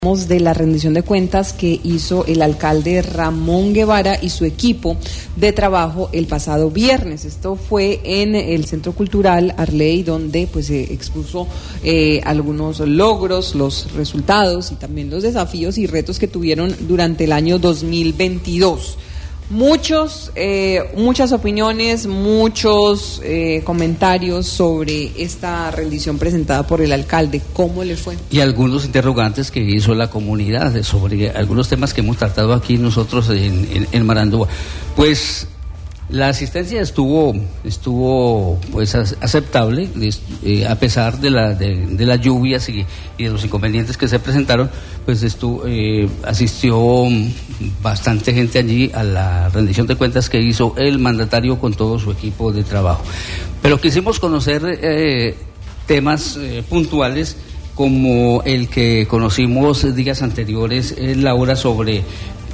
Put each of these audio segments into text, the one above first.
De la rendición de cuentas que hizo el alcalde Ramón Guevara y su equipo de trabajo el pasado viernes. Esto fue en el Centro Cultural Arley, donde pues se expuso algunos logros, los resultados y también los desafíos y retos que tuvieron durante el año 2022. Muchas opiniones, muchos comentarios sobre esta rendición presentada por el alcalde. ¿Cómo le fue? Y algunos interrogantes que hizo la comunidad sobre algunos temas que hemos tratado aquí nosotros en Marandúa. Pues la asistencia estuvo pues aceptable, a pesar de las lluvias y de los inconvenientes que se presentaron. Pues asistió bastante gente allí a la rendición de cuentas que hizo el mandatario con todo su equipo de trabajo. Pero quisimos conocer temas puntuales, como el que conocimos días anteriores en la hora sobre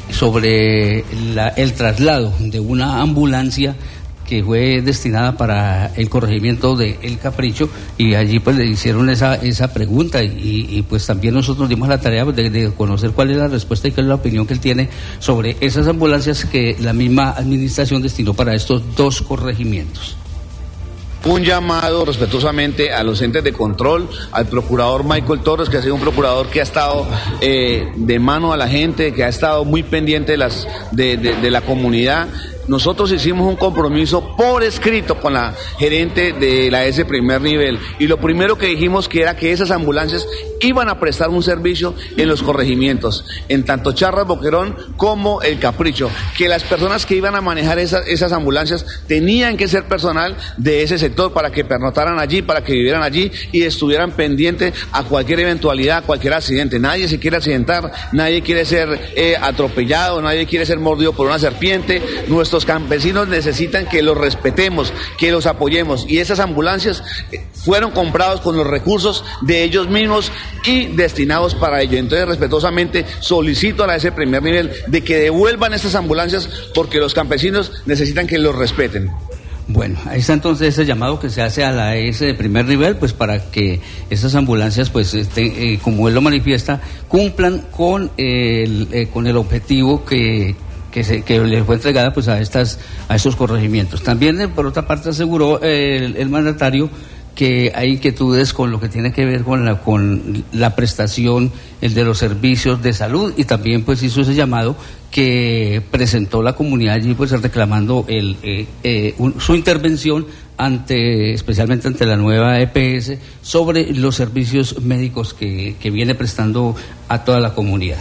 el traslado de una ambulancia que fue destinada para el corregimiento de El Capricho, y allí pues le hicieron esa pregunta y pues también nosotros dimos la tarea de conocer cuál es la respuesta y cuál es la opinión que él tiene sobre esas ambulancias que la misma administración destinó para estos dos corregimientos. Un llamado respetuosamente a los entes de control, al procurador Michael Torres, que ha sido un procurador que ha estado de mano a la gente, que ha estado muy pendiente de la comunidad. Nosotros hicimos un compromiso por escrito con la gerente de la S primer nivel, y lo primero que dijimos que era que esas ambulancias iban a prestar un servicio en los corregimientos, en tanto Charras, Boquerón como El Capricho, que las personas que iban a manejar esas ambulancias tenían que ser personal de ese sector para que pernotaran allí, para que vivieran allí y estuvieran pendientes a cualquier eventualidad, a cualquier accidente. Nadie se quiere accidentar, nadie quiere ser atropellado, nadie quiere ser mordido por una serpiente. Nuestros campesinos necesitan que los respetemos, que los apoyemos, y esas ambulancias fueron comprados con los recursos de ellos mismos y destinados para ello. Entonces, respetuosamente solicito a la S primer nivel de que devuelvan estas ambulancias, porque los campesinos necesitan que los respeten. Bueno, ahí está entonces ese llamado que se hace a la S de primer nivel, pues para que esas ambulancias, pues como él lo manifiesta, cumplan con el objetivo que le fue entregada pues a estos corregimientos. También por otra parte aseguró el mandatario que hay inquietudes con lo que tiene que ver con la prestación, el de los servicios de salud, y también pues hizo ese llamado que presentó la comunidad allí, pues reclamando su intervención especialmente ante la nueva EPS sobre los servicios médicos que viene prestando a toda la comunidad.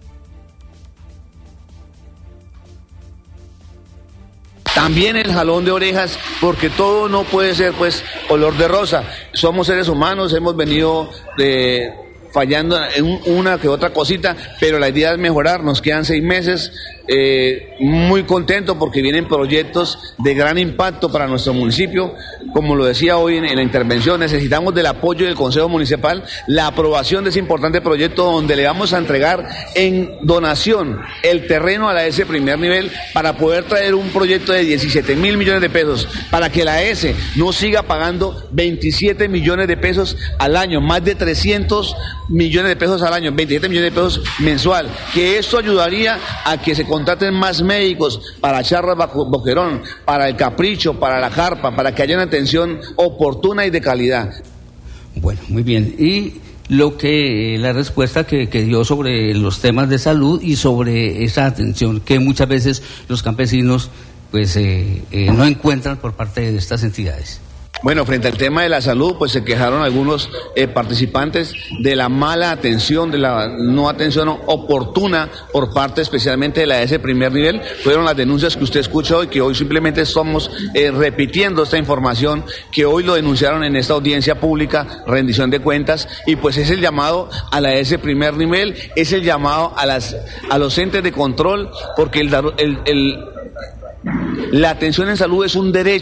También el jalón de orejas, porque todo no puede ser pues color de rosa. Somos seres humanos, hemos venido fallando en una que otra cosita, pero la idea es mejorar. Nos quedan 6 meses, muy contento porque vienen proyectos de gran impacto para nuestro municipio. Como lo decía hoy en la intervención, necesitamos del apoyo del Consejo Municipal, la aprobación de ese importante proyecto donde le vamos a entregar en donación el terreno a la S primer nivel para poder traer un proyecto de 17.000 millones de pesos, para que la S no siga pagando 27 millones de pesos al año, más de 300 millones de pesos al año, 27 millones de pesos mensual, que esto ayudaría a que se contraten más médicos para Charras, Boquerón, para El Capricho, para La Jarpa, para que haya una atención oportuna y de calidad. Bueno, muy bien. Y la respuesta que dio sobre los temas de salud y sobre esa atención que muchas veces los campesinos pues no encuentran por parte de estas entidades. Bueno, frente al tema de la salud, pues se quejaron algunos participantes de la mala atención, de la no atención oportuna por parte especialmente de la S primer nivel. Fueron las denuncias que usted escuchó y que hoy simplemente estamos repitiendo esta información que hoy lo denunciaron en esta audiencia pública, rendición de cuentas, y pues es el llamado a la S primer nivel, es el llamado a los entes de control, porque la atención en salud es un derecho.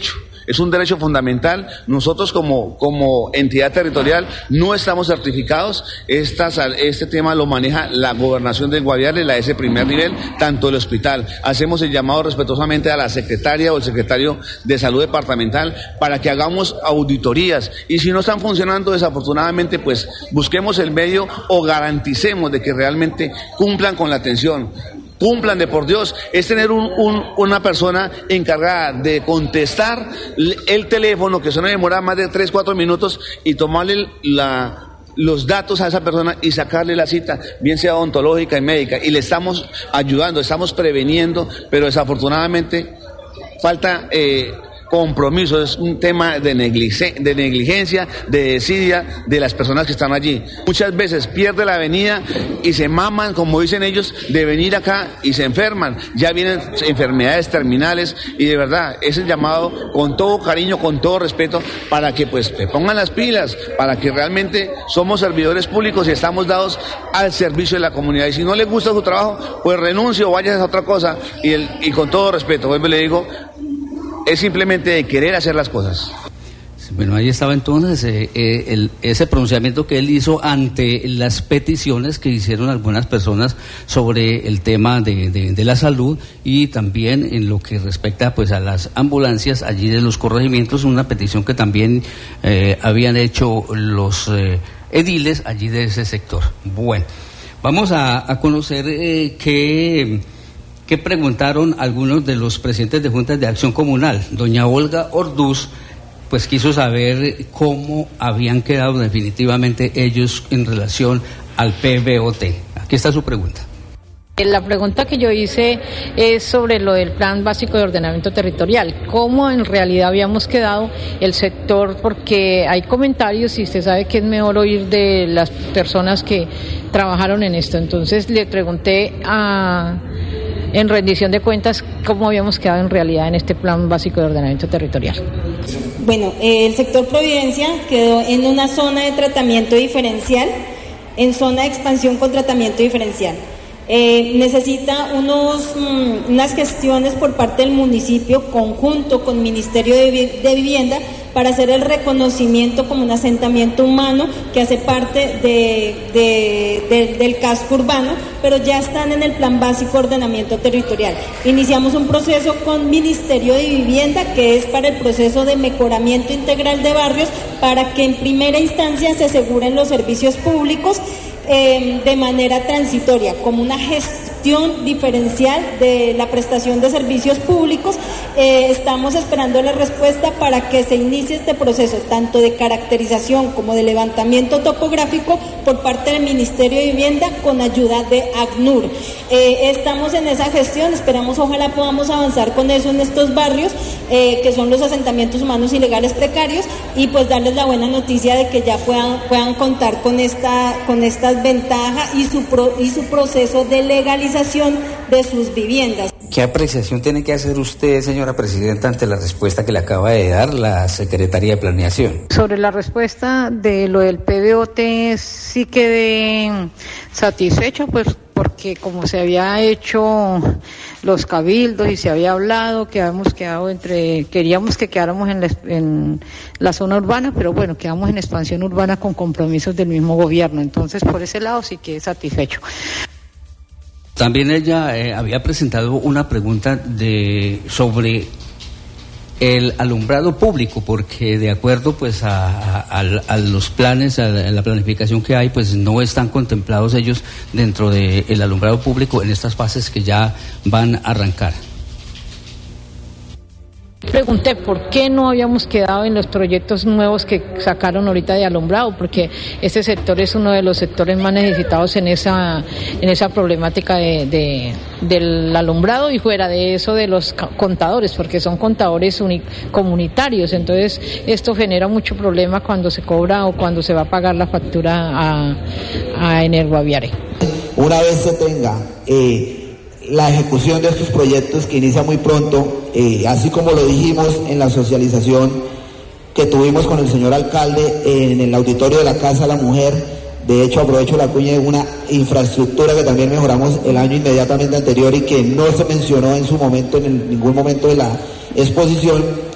es un derecho fundamental. Nosotros como entidad territorial no estamos certificados. Este tema lo maneja la gobernación del Guaviare, la ese primer nivel, tanto el hospital. Hacemos el llamado respetuosamente a la secretaria o el secretario de salud departamental para que hagamos auditorías, y si no están funcionando, desafortunadamente, pues busquemos el medio o garanticemos de que realmente cumplan con la atención. Cumplan de por Dios, es tener una persona encargada de contestar el teléfono, que eso no demora más de 3-4 minutos, y tomarle los datos a esa persona y sacarle la cita, bien sea odontológica y médica, y le estamos ayudando, estamos preveniendo, pero desafortunadamente falta compromiso. Es un tema de negligencia, de desidia de las personas que están allí. Muchas veces pierde la avenida y se maman, como dicen ellos, de venir acá y se enferman. Ya vienen enfermedades terminales, y de verdad es el llamado con todo cariño, con todo respeto, para que pues te pongan las pilas, para que realmente somos servidores públicos y estamos dados al servicio de la comunidad. Y si no les gusta su trabajo, pues renuncie o vaya a otra cosa, y con todo respeto, vuelvo y le digo, es simplemente de querer hacer las cosas. Bueno, ahí estaba entonces ese pronunciamiento que él hizo ante las peticiones que hicieron algunas personas sobre el tema de la salud, y también en lo que respecta pues a las ambulancias allí de los corregimientos, una petición que también habían hecho los ediles allí de ese sector. Bueno, vamos a conocer que preguntaron algunos de los presidentes de juntas de acción comunal. Doña Olga Orduz pues quiso saber cómo habían quedado definitivamente ellos en relación al PBOT. Aquí está su pregunta. La pregunta que yo hice es sobre lo del Plan Básico de Ordenamiento Territorial, cómo en realidad habíamos quedado el sector, porque hay comentarios y usted sabe que es mejor oír de las personas que trabajaron en esto. Entonces le pregunté en rendición de cuentas cómo habíamos quedado en realidad en este Plan Básico de Ordenamiento Territorial. Bueno, el sector Providencia quedó en una zona de tratamiento diferencial, en zona de expansión con tratamiento diferencial. Necesita unas gestiones por parte del municipio conjunto con Ministerio de Vivienda para hacer el reconocimiento como un asentamiento humano que hace parte del casco urbano, pero ya están en el Plan Básico de Ordenamiento Territorial. Iniciamos un proceso con Ministerio de Vivienda, que es para el proceso de mejoramiento integral de barrios, para que en primera instancia se aseguren los servicios públicos de manera transitoria, como una gestión diferencial de la prestación de servicios públicos. Estamos esperando la respuesta para que se inicie este proceso, tanto de caracterización como de levantamiento topográfico por parte del Ministerio de Vivienda con ayuda de ACNUR. Estamos en esa gestión, esperamos, ojalá podamos avanzar con eso en estos barrios, que son los asentamientos humanos ilegales precarios, y pues darles la buena noticia de que ya puedan contar con estas ventajas y su proceso de legalización de sus viviendas. ¿Qué apreciación tiene que hacer usted, señora presidenta, ante la respuesta que le acaba de dar la Secretaría de Planeación? Sobre la respuesta de lo del PBOT sí quedé satisfecho, pues porque como se había hecho los cabildos y se había hablado, que habíamos quedado queríamos que quedáramos en la zona urbana, pero bueno, quedamos en expansión urbana con compromisos del mismo gobierno. Entonces, por ese lado sí quedé satisfecho. También ella había presentado una pregunta sobre el alumbrado público, porque de acuerdo pues a los planes, a la planificación que hay, pues no están contemplados ellos dentro del alumbrado público en estas fases que ya van a arrancar. Pregunté por qué no habíamos quedado en los proyectos nuevos que sacaron ahorita de alumbrado, porque este sector es uno de los sectores más necesitados en esa problemática del alumbrado, y fuera de eso de los contadores, porque son contadores comunitarios. Entonces esto genera mucho problema cuando se cobra o cuando se va a pagar la factura a Energuaviare. Una vez se tenga la ejecución de estos proyectos, que inicia muy pronto, así como lo dijimos en la socialización que tuvimos con el señor alcalde en el auditorio de la Casa de la Mujer. De hecho, aprovecho la cuña de una infraestructura que también mejoramos el año inmediatamente anterior y que no se mencionó en su momento, en ningún momento de la exposición.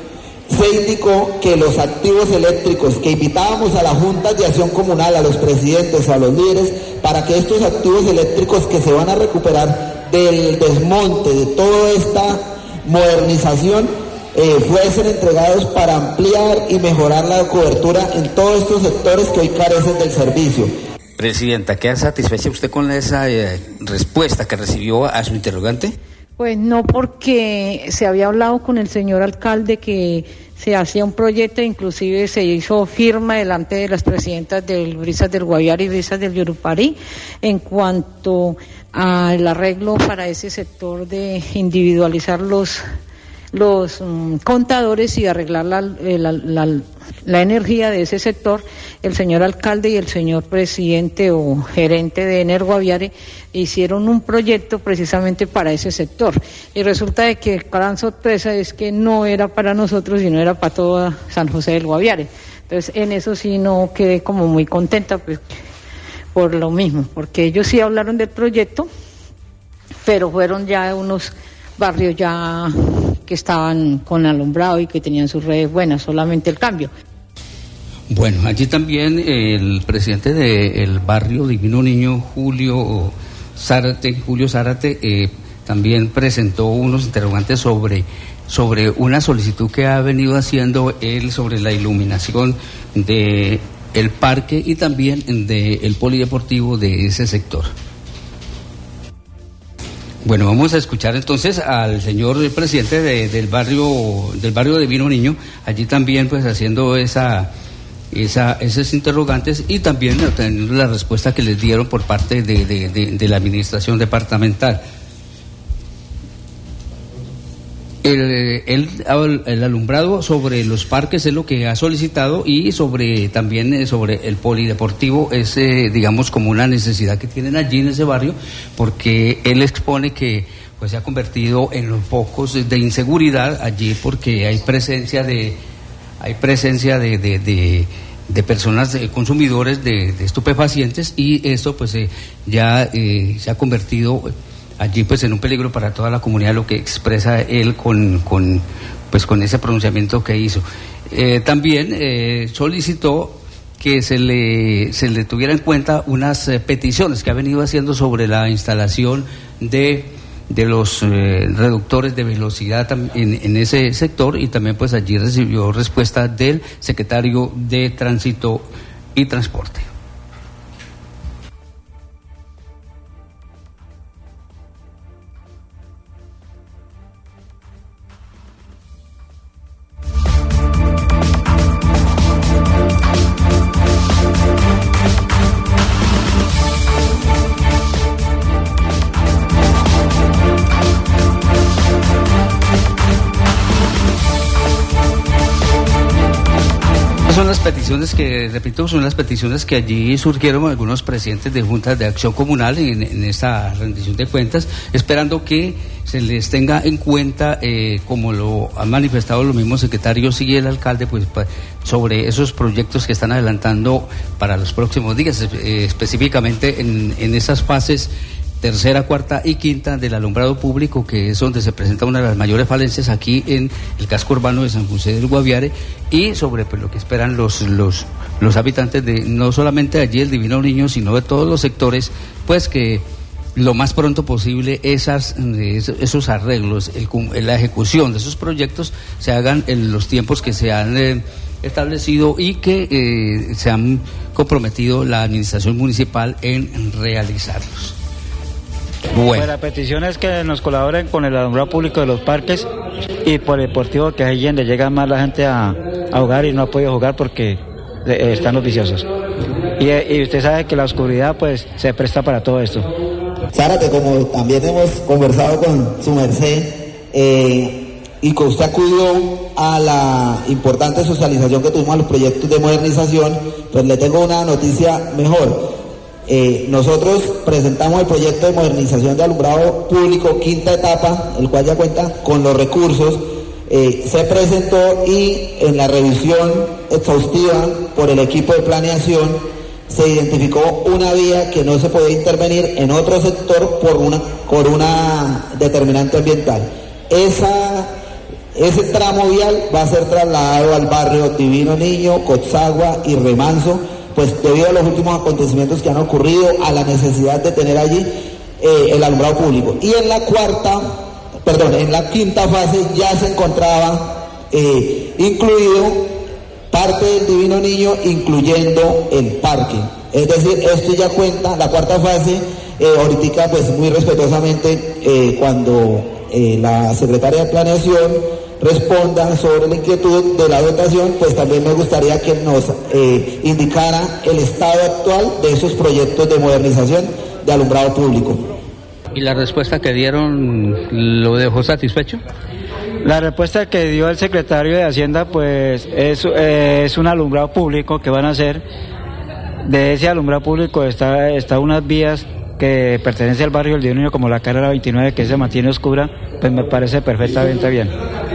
se indicó que los activos eléctricos, que invitábamos a las juntas de acción comunal, a los presidentes, a los líderes, para que estos activos eléctricos que se van a recuperar del desmonte de toda esta modernización, fuesen entregados para ampliar y mejorar la cobertura en todos estos sectores que hoy carecen del servicio. Presidenta, ¿queda satisfecha usted con esa respuesta que recibió a su interrogante? Pues no, porque se había hablado con el señor alcalde que se hacía un proyecto, inclusive se hizo firma delante de las presidentas del Brisas del Guaviare y Brisas del Yurupari en cuanto al arreglo para ese sector de individualizar los contadores y arreglar la energía de ese sector. El señor alcalde y el señor presidente o gerente de Ener Guaviare hicieron un proyecto precisamente para ese sector y resulta de que gran sorpresa es que no era para nosotros sino era para toda San José del Guaviare. Entonces en eso sí no quedé como muy contenta, pues, por lo mismo, porque ellos sí hablaron del proyecto, pero fueron ya unos barrios ya que estaban con alumbrado y que tenían sus redes buenas, solamente el cambio. Bueno, allí también el presidente del barrio Divino Niño, Julio Zárate, también presentó unos interrogantes sobre una solicitud que ha venido haciendo él sobre la iluminación de el parque y también del polideportivo de ese sector. Bueno, vamos a escuchar entonces al señor presidente del barrio Divino Niño, allí también pues haciendo esos interrogantes y también obteniendo la respuesta que les dieron por parte de la administración departamental. El alumbrado sobre los parques es lo que ha solicitado y también sobre el polideportivo es digamos como una necesidad que tienen allí en ese barrio, porque él expone que pues se ha convertido en los focos de inseguridad allí porque hay presencia de personas, consumidores de estupefacientes y esto pues ya se ha convertido allí pues en un peligro para toda la comunidad, lo que expresa él con ese pronunciamiento que hizo. También solicitó que se le tuviera en cuenta unas peticiones que ha venido haciendo sobre la instalación de los reductores de velocidad en ese sector y también pues allí recibió respuesta del secretario de Tránsito y Transporte. Son las peticiones que, repito, son las peticiones que allí surgieron algunos presidentes de juntas de acción comunal en esta rendición de cuentas, esperando que se les tenga en cuenta, como lo han manifestado los mismos secretarios y el alcalde, pues sobre esos proyectos que están adelantando para los próximos días, específicamente en esas fases tercera, cuarta y quinta del alumbrado público, que es donde se presenta una de las mayores falencias aquí en el casco urbano de San José del Guaviare, y sobre pues lo que esperan los habitantes de no solamente allí el Divino Niño, sino de todos los sectores, pues que lo más pronto posible esos arreglos, la ejecución de esos proyectos se hagan en los tiempos que se han establecido y que se han comprometido la administración municipal en realizarlos. Bueno. Pues la petición es que nos colaboren con el alumbrado público de los parques y por el deportivo, que es ahí donde llega más la gente a jugar y no ha podido jugar porque están los viciosos. Y usted sabe que la oscuridad pues se presta para todo esto. Zárate, como también hemos conversado con su merced y que usted acudió a la importante socialización que tuvimos a los proyectos de modernización, pues le tengo una noticia mejor. Nosotros presentamos el proyecto de modernización de alumbrado público quinta etapa, el cual ya cuenta con los recursos, se presentó y en la revisión exhaustiva por el equipo de planeación se identificó una vía que no se podía intervenir en otro sector por una determinante ambiental. Ese tramo vial va a ser trasladado al barrio Divino Niño, Cotzagua y Remanso, pues debido a los últimos acontecimientos que han ocurrido, a la necesidad de tener allí el alumbrado público. Y en la quinta fase ya se encontraba incluido parte del Divino Niño, incluyendo el parque. Es decir, esto ya cuenta, la cuarta fase, ahorita pues muy respetuosamente, cuando la secretaria de Planeación responda sobre la inquietud de la dotación, pues también me gustaría que nos indicara el estado actual de esos proyectos de modernización de alumbrado público. ¿Y la respuesta que dieron lo dejó satisfecho? La respuesta que dio el secretario de Hacienda, pues es un alumbrado público que van a hacer. De ese alumbrado público está unas vías que pertenecen al barrio del Divino Niño, como la carrera 29, que se mantiene oscura, pues me parece perfectamente bien.